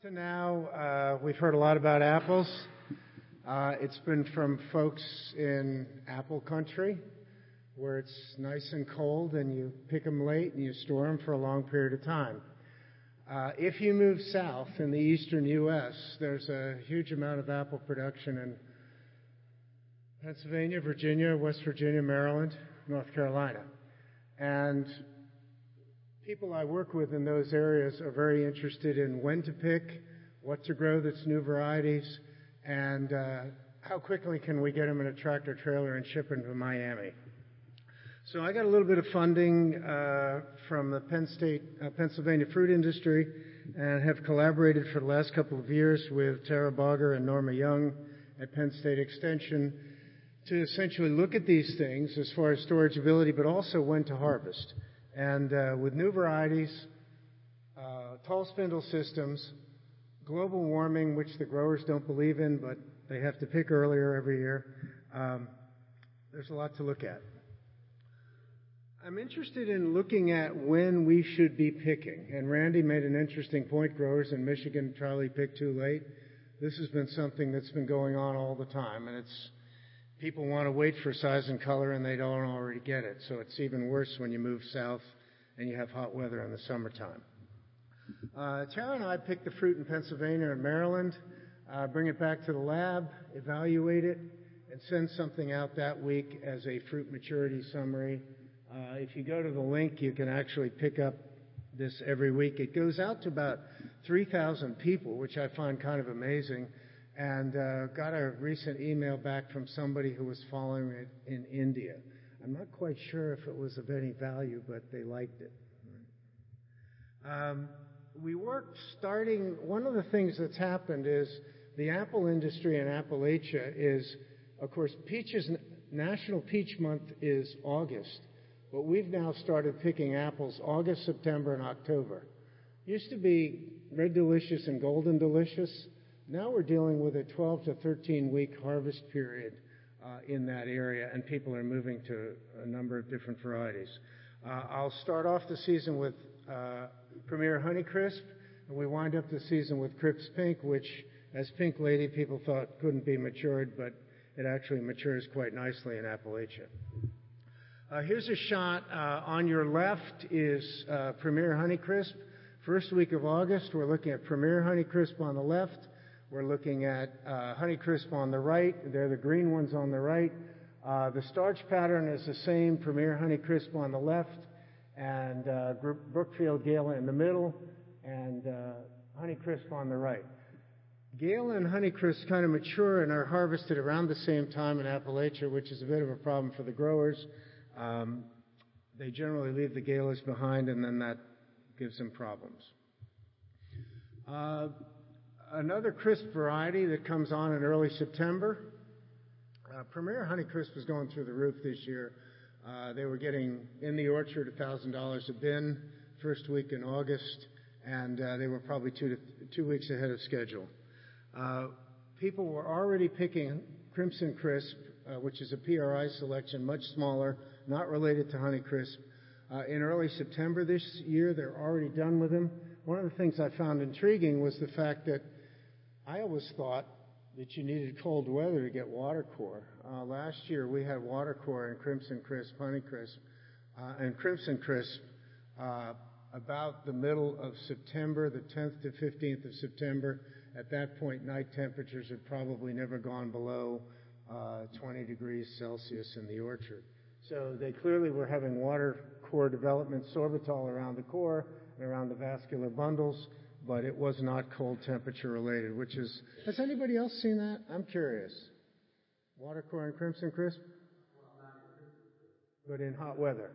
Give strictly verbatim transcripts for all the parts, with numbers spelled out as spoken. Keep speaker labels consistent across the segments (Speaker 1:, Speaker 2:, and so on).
Speaker 1: to now, uh, we've heard a lot about apples. Uh, it's been from folks in apple country, where it's nice and cold and you pick them late and you store them for a long period of time. Uh, if you move south in the eastern U S, there's a huge amount of apple production in Pennsylvania, Virginia, West Virginia, Maryland, North Carolina. And people I work with in those areas are very interested in when to pick, what to grow that's new varieties, and uh, how quickly can we get them in a tractor trailer and ship them to Miami. So I got a little bit of funding uh, from the Penn State, uh, Pennsylvania fruit industry, and have collaborated for the last couple of years with Tara Bogger and Norma Young at Penn State Extension to essentially look at these things as far as storageability, but also when to harvest. And uh, with new varieties, uh, tall spindle systems, global warming, which the growers don't believe in, but they have to pick earlier every year, um, there's a lot to look at. I'm interested in looking at when we should be picking. And Randy made an interesting point. Growers in Michigan probably pick too late. This has been something that's been going on all the time, and it's people want to wait for size and color, and they don't already get it. So it's even worse when you move south and you have hot weather in the summertime. Uh, Tara and I pick the fruit in Pennsylvania and Maryland, uh, bring it back to the lab, evaluate it, and send something out that week as a fruit maturity summary. Uh, if you go to the link, you can actually pick up this every week. It goes out to about three thousand people, which I find kind of amazing. And uh, got a recent email back from somebody who was following it in India. I'm not quite sure if it was of any value, but they liked it. Um, we worked starting, one of the things that's happened is the apple industry in Appalachia is, of course, peaches, National Peach Month is August, but we've now started picking apples August, September, and October. Used to be Red Delicious and Golden Delicious. Now we're dealing with a twelve to thirteen week harvest period uh, in that area, and people are moving to a number of different varieties. Uh, I'll start off the season with uh, Premier Honeycrisp, and we wind up the season with Crips Pink, which, as Pink Lady, people thought couldn't be matured, but it actually matures quite nicely in Appalachia. Uh, here's a shot. Uh, on your left is uh, Premier Honeycrisp. First week of August, we're looking at Premier Honeycrisp on the left. We're looking at uh, Honeycrisp on the right. They're the green ones on the right. Uh, the starch pattern is the same, Premier Honeycrisp on the left, and uh, Brookfield Gala in the middle, and uh, Honeycrisp on the right. Gala and Honeycrisp kind of mature and are harvested around the same time in Appalachia, which is a bit of a problem for the growers. Um, they generally leave the Galas behind, and then that gives them problems. Uh, Another crisp variety that comes on in early September. Uh, Premier Honeycrisp was going through the roof this year. Uh, they were getting in the orchard one thousand dollars a bin first week in August, and uh, they were probably two, to, two weeks ahead of schedule. Uh, people were already picking Crimson Crisp, uh, which is a P R I selection, much smaller, not related to Honeycrisp. Uh, in early September this year, they're already done with them. One of the things I found intriguing was the fact that I always thought that you needed cold weather to get water core. Uh, last year we had water core in Crimson Crisp, Honeycrisp, uh, and Crimson Crisp uh, about the middle of September, the tenth to fifteenth of September. At that point, night temperatures had probably never gone below uh, twenty degrees Celsius in the orchard. So they clearly were having water core development, sorbitol around the core and around the vascular bundles, but it was not cold temperature related, which is, has anybody else seen that? I'm curious. Water core and Crimson Crisp? But in hot weather.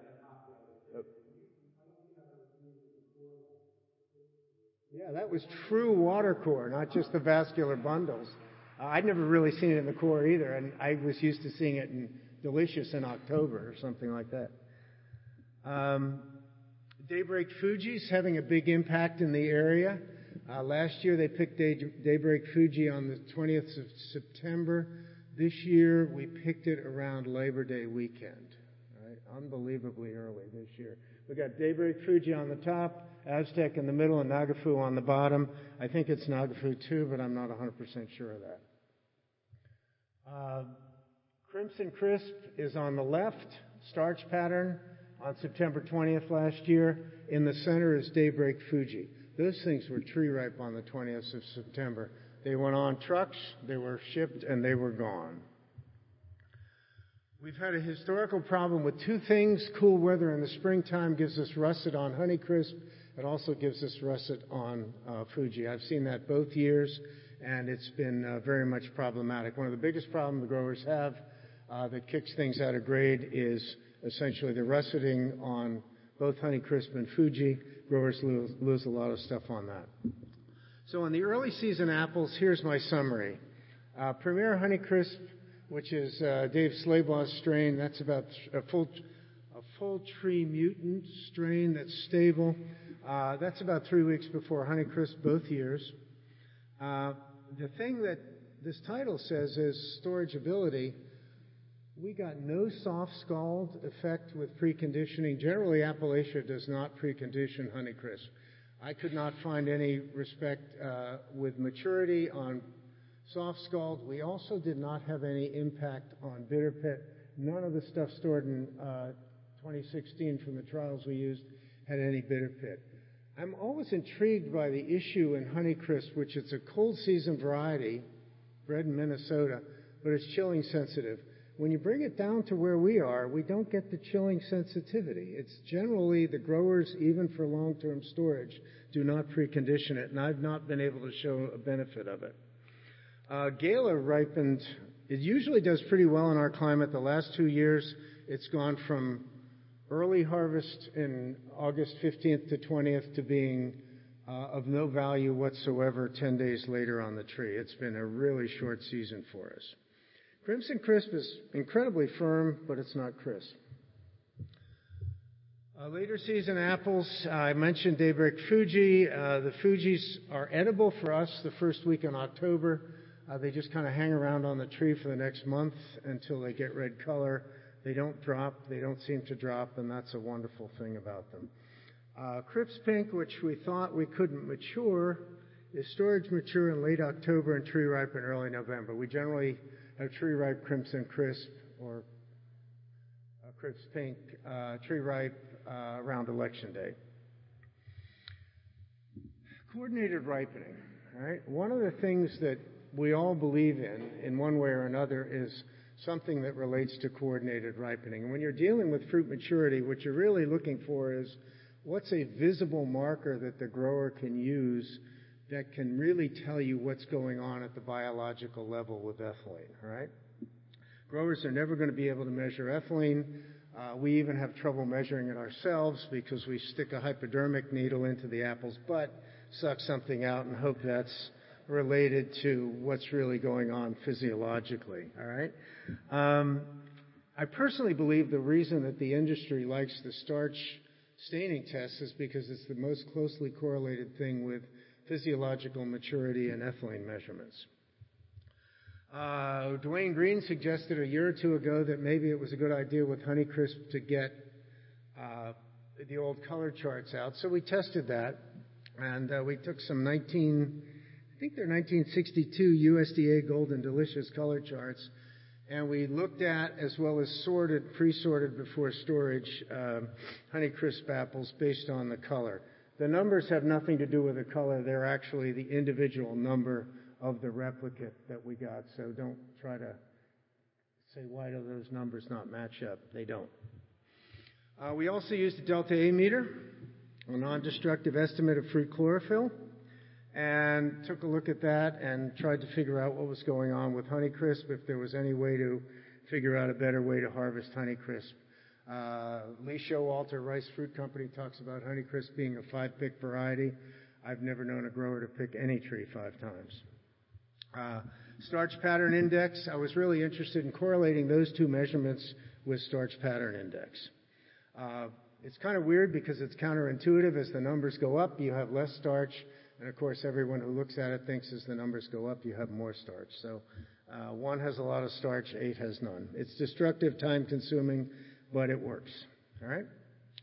Speaker 1: Yeah, that was true water core, not just the vascular bundles. Uh, I'd never really seen it in the core either, and I was used to seeing it in Delicious in October or something like that. Um, Daybreak Fuji's having a big impact in the area. Uh, last year they picked Day, Daybreak Fuji on the twentieth of September. This year we picked it around Labor Day weekend. Right? Unbelievably early this year. We got Daybreak Fuji on the top, Aztec in the middle and Nagafu on the bottom. I think it's Nagafu too, but I'm not one hundred percent sure of that. Uh, Crimson Crisp is on the left, starch pattern on September twentieth last year. In the center is Daybreak Fuji. Those things were tree ripe on the twentieth of September. They went on trucks, they were shipped, and they were gone. We've had a historical problem with two things. Cool weather in the springtime gives us russet on Honeycrisp. It also gives us russet on uh, Fuji. I've seen that both years, and it's been uh, very much problematic. One of the biggest problems the growers have uh, that kicks things out of grade is essentially the russeting on both Honeycrisp and Fuji. Growers lose, lose a lot of stuff on that. So on the early season apples, here's my summary. Uh, Premier Honeycrisp, which is uh, Dave Slablaw's strain, that's about a full, a full tree mutant strain that's stable. Uh, that's about three weeks before Honeycrisp both years. Uh, the thing that this title says is storageability. We got no soft scald effect with preconditioning. Generally, Appalachia does not precondition Honeycrisp. I could not find any respect uh, with maturity on soft scald. We also did not have any impact on bitter pit. None of the stuff stored in uh, twenty sixteen from the trials we used had any bitter pit. I'm always intrigued by the issue in Honeycrisp, which it's a cold season variety, bred in Minnesota, but it's chilling sensitive. When you bring it down to where we are, we don't get the chilling sensitivity. It's generally the growers, even for long-term storage, do not precondition it, and I've not been able to show a benefit of it. Uh, Gala ripened, it usually does pretty well in our climate. The last two years, it's gone from early harvest in August fifteenth to twentieth to being uh, of no value whatsoever ten days later on the tree. It's been a really short season for us. Crimson Crisp is incredibly firm, but it's not crisp. Uh, later season apples, uh, I mentioned Daybreak Fuji. Uh, the Fujis are edible for us the first week in October. Uh, they just kind of hang around on the tree for the next month until they get red color. They don't drop, they don't seem to drop, and that's a wonderful thing about them. Uh, Crisp Pink, which we thought we couldn't mature, is storage mature in late October and tree ripe in early November. We generally have tree ripe Crimson Crisp or uh, Crisp Pink uh, tree ripe uh, around election day. Coordinated ripening. All right? One of the things that we all believe in, in one way or another, is something that relates to coordinated ripening. And when you're dealing with fruit maturity, what you're really looking for is what's a visible marker that the grower can use that can really tell you what's going on at the biological level with ethylene, all right? Growers are never going to be able to measure ethylene. Uh, we even have trouble measuring it ourselves because we stick a hypodermic needle into the apple's butt, suck something out, and hope that's related to what's really going on physiologically, all right? Um, I personally believe the reason that the industry likes the starch staining test is because it's the most closely correlated thing with physiological maturity and ethylene measurements. Uh, Dwayne Green suggested a year or two ago that maybe it was a good idea with Honeycrisp to get uh, the old color charts out. So we tested that, and uh, we took some nineteen, I think they're nineteen sixty-two U S D A Golden Delicious color charts, and we looked at, as well as sorted, pre-sorted before storage, uh, Honeycrisp apples based on the color. The numbers have nothing to do with the color. They're actually the individual number of the replicate that we got. So don't try to say, why do those numbers not match up? They don't. Uh, we also used a delta A meter, a non-destructive estimate of fruit chlorophyll, and took a look at that and tried to figure out what was going on with Honeycrisp, if there was any way to figure out a better way to harvest Honeycrisp. Uh, Lee Showalter, Rice Fruit Company, talks about Honeycrisp being a five-pick variety. I've never known a grower to pick any tree five times. Uh, starch pattern index, I was really interested in correlating those two measurements with starch pattern index. Uh, it's kind of weird because it's counterintuitive. As the numbers go up, you have less starch. And of course, everyone who looks at it thinks as the numbers go up, you have more starch. So uh, one has a lot of starch, eight has none. It's destructive, time-consuming, but it works. All right?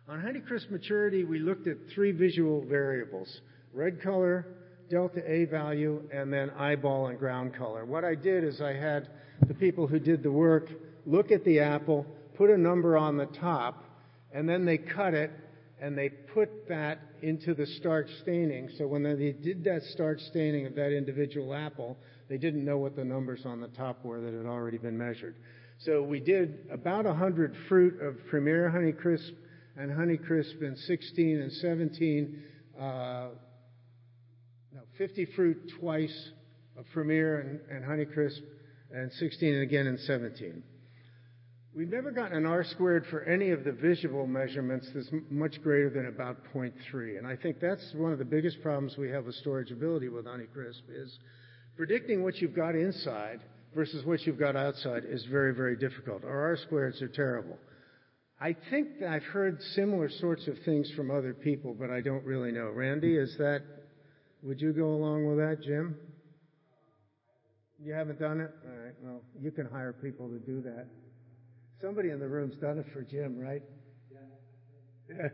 Speaker 1: On Honeycrisp maturity, we looked at three visual variables: red color, delta A value, and then eyeball and ground color. What I did is I had the people who did the work look at the apple, put a number on the top, and then they cut it, and they put that into the starch staining. So when they did that starch staining of that individual apple, they didn't know what the numbers on the top were that had already been measured. So we did about one hundred fruit of Premier Honeycrisp and Honeycrisp in sixteen and seventeen. Uh, no, fifty fruit twice of Premier and, and Honeycrisp, and sixteen and again in seventeen. We've never gotten an R squared for any of the visual measurements that's m- much greater than about zero point three. And I think that's one of the biggest problems we have with storageability with Honeycrisp is predicting what you've got inside versus what you've got outside is very, very difficult. Our R squareds are terrible. I think that I've heard similar sorts of things from other people, but I don't really know. Randy, is that, would you go along with that, Jim? You haven't done it? All right, well, you can hire people to do that. Somebody in the room's done it for Jim, right? Yeah.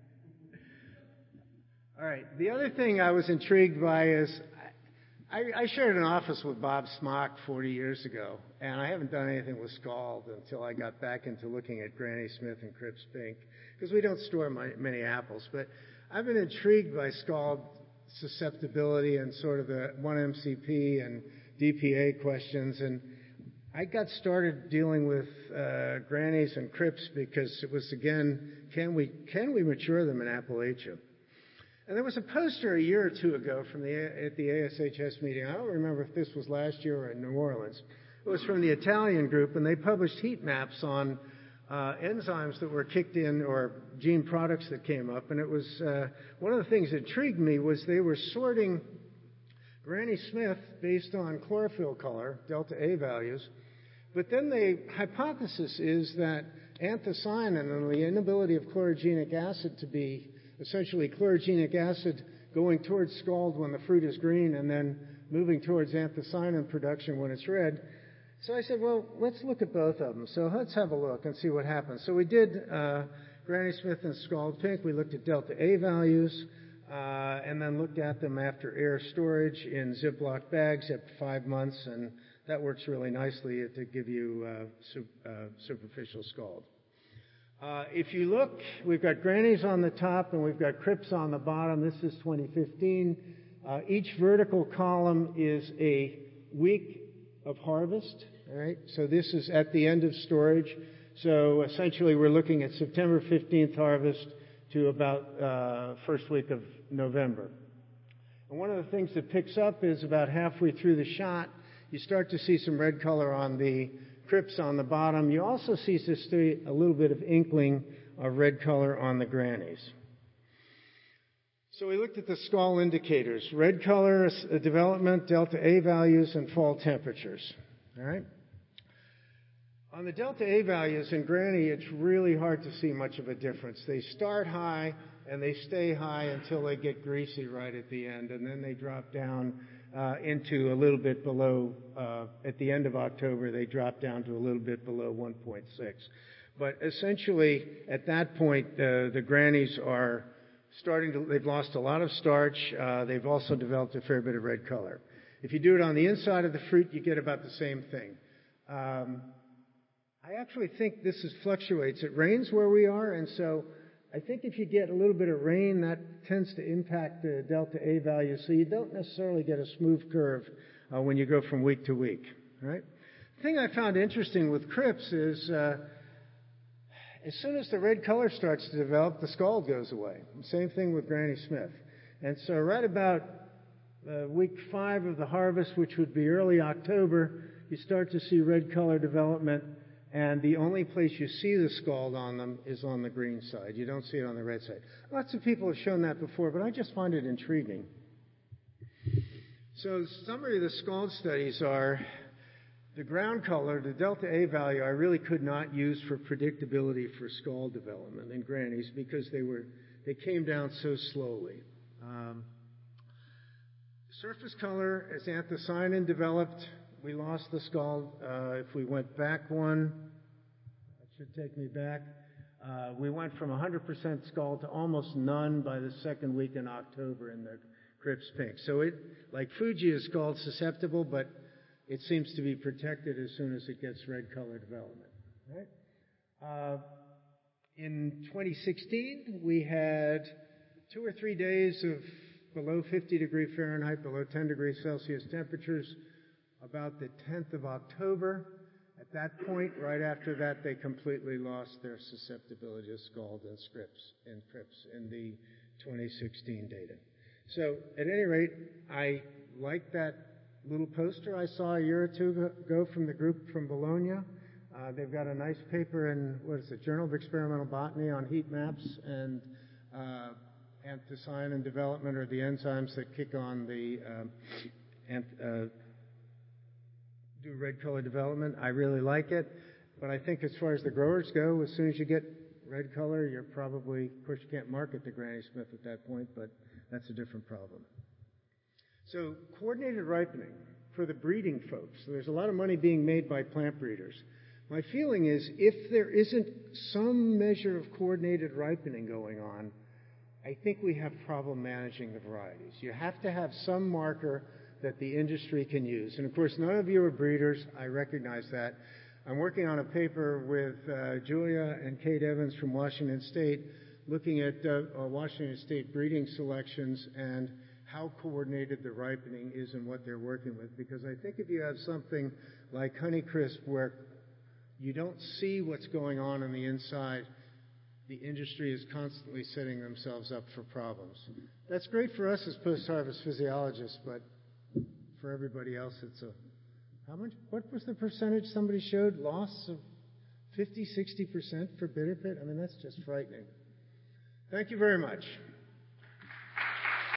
Speaker 1: All right. The other thing I was intrigued by is I, I shared an office with Bob Smock forty years ago, and I haven't done anything with Scald until I got back into looking at Granny Smith and Cripps Pink, because we don't store my, many apples. But I've been intrigued by Scald susceptibility and sort of the one M C P and D P A questions, and I got started dealing with uh, Grannies and Cripps because it was, again, can we can we mature them in Appalachia? And there was a poster a year or two ago from the at the A S H S meeting. I don't remember if this was last year or in New Orleans. It was from the Italian group, and they published heat maps on uh, enzymes that were kicked in or gene products that came up. And it was uh, one of the things that intrigued me was they were sorting Granny Smith based on chlorophyll color, delta A values. But then the hypothesis is that anthocyanin and the inability of chlorogenic acid to be essentially chlorogenic acid going towards Scald when the fruit is green and then moving towards anthocyanin production when it's red. So I said, well, let's look at both of them. So let's have a look and see what happens. So we did uh, Granny Smith and Scald Pink. We looked at delta A values. Uh, and then looked at them after air storage in Ziploc bags at five months, and that works really nicely to give you uh, su- uh, superficial Scald. Uh, if you look, we've got Grannies on the top and we've got Cripps on the bottom. This is twenty fifteen. Uh, each vertical column is a week of harvest. All right, so this is at the end of storage. So essentially, we're looking at September fifteenth harvest to about uh, first week of November. And one of the things that picks up is about halfway through the shot, you start to see some red color on the Cripps on the bottom. You also see just a little bit of inkling of red color on the Grannies. So we looked at the Scald indicators: red color, uh, development, delta A values, and fall temperatures. All right. On the delta A values in Granny, it's really hard to see much of a difference. They start high and they stay high until they get greasy right at the end, and then they drop down uh, into a little bit below, uh, at the end of October, they drop down to a little bit below one point six. But essentially, at that point, uh, the Grannies are starting to, they've lost a lot of starch. Uh, they've also developed a fair bit of red color. If you do it on the inside of the fruit, you get about the same thing. Um, I actually think this is fluctuates. It rains where we are, and so I think if you get a little bit of rain, that tends to impact the delta A value, so you don't necessarily get a smooth curve uh, when you go from week to week. Right? The thing I found interesting with Cripps is uh, as soon as the red color starts to develop, the Scald goes away. Same thing with Granny Smith. And so right about uh, week five of the harvest, which would be early October, you start to see red color development. And the only place you see the Scald on them is on the green side. You don't see it on the red side. Lots of people have shown that before, but I just find it intriguing. So the summary of the Scald studies are the ground color, the delta A value, I really could not use for predictability for Scald development in Grannies because they were they came down so slowly. Um, surface color, as anthocyanin developed, we lost the Scald. Uh, if we went back one, that should take me back. Uh, we went from one hundred percent scald to almost none by the second week in October in the Crips pink. So it, like Fuji, is scald susceptible, but it seems to be protected as soon as it gets red color development. Right? Uh, in twenty sixteen, we had two or three days of below fifty degree Fahrenheit, below ten degrees Celsius temperatures, about the tenth of October. At that point, right after that, they completely lost their susceptibility to scald and Crips in Crips in the twenty sixteen data. So, at any rate, I like that little poster I saw a year or two ago from the group from Bologna. Uh, they've got a nice paper in, what is it, Journal of Experimental Botany on heat maps and uh, anthocyanin development, or the enzymes that kick on the um, anth- uh, do red color development. I really like it, but I think as far as the growers go, as soon as you get red color, you're probably, of course, you can't market the Granny Smith at that point, but that's a different problem. So coordinated ripening for the breeding folks. So there's a lot of money being made by plant breeders. My feeling is if there isn't some measure of coordinated ripening going on, I think we have problem managing the varieties. You have to have some marker that the industry can use. And of course, none of you are breeders. I recognize that. I'm working on a paper with uh, Julia and Kate Evans from Washington State, looking at uh, uh, Washington State breeding selections and how coordinated the ripening is and what they're working with. Because I think if you have something like Honeycrisp where you don't see what's going on on the inside, the industry is constantly setting themselves up for problems. That's great for us as post-harvest physiologists, but for everybody else, it's a, how much, what was the percentage somebody showed? Loss of fifty, sixty percent for bitter pit? I mean, that's just frightening. Thank you very much.